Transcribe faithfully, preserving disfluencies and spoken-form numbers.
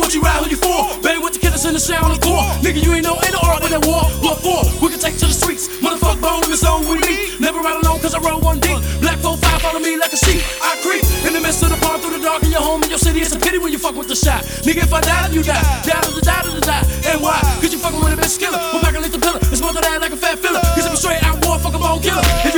What you ride, who you for? Baby, what the killers in the sound of core? Nigga, you ain't know, ain't no art with that war. What for? We can take to the streets. Motherfucker, bone in the zone with me. Never ride alone, cause I roll one deep. Black four five, follow me like a sheep. I creep in the midst of the park through the dark in your home in your city. It's a pity when you fuck with the shot. Nigga, if I die, then you die. Die to the die to the die. And why? Cause you fucking with a bitch killer. We're back and lick the pillar. It's more than that like a fat filler. Cause if I'm straight out war, fuck a bone killer.